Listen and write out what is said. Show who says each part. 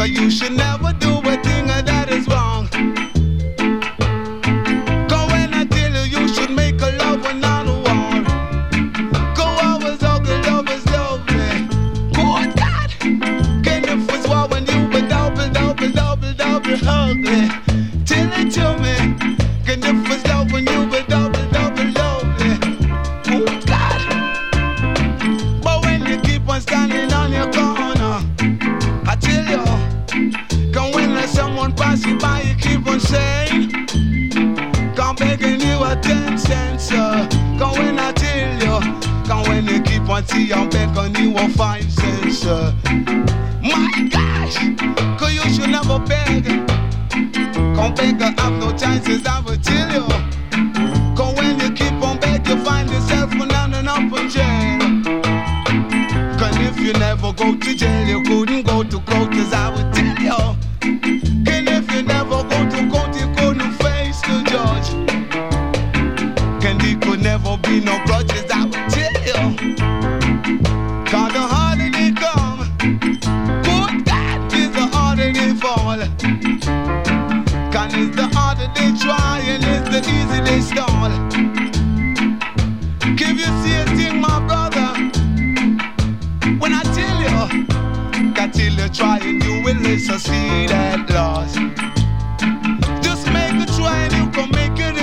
Speaker 1: you should never do a thing that is wrong. Go when I tell you, you should make a love and not a war. Go always ugly, love is lovely. Good God, can you first war when you were double ugly? Tell it to me. Can you first love when you were double lovely? Good God, but when you keep on standing on your corner, I tell you, come when let someone pass you by, you keep on saying, come begging you a 10 cents, come when I tell you, come when you keep on see I'm begging you a 5 cents, my gosh, cause you should never beg, come beg, have no chances, I will tell you, cause when you keep on beg, you find yourself running up in jail. And if you never go to jail, you couldn't go to court, as I would tell you. And if you never go to court, you couldn't face the judge. And there could never be no grudges, I would tell you. Cause the harder they come, good God, is the harder they fall. Cause it's the harder they try, and it's the easy they stall. Give you see a thing, my brother. When I tell you, till you try and you will succeed at last. Just make a try and you can make it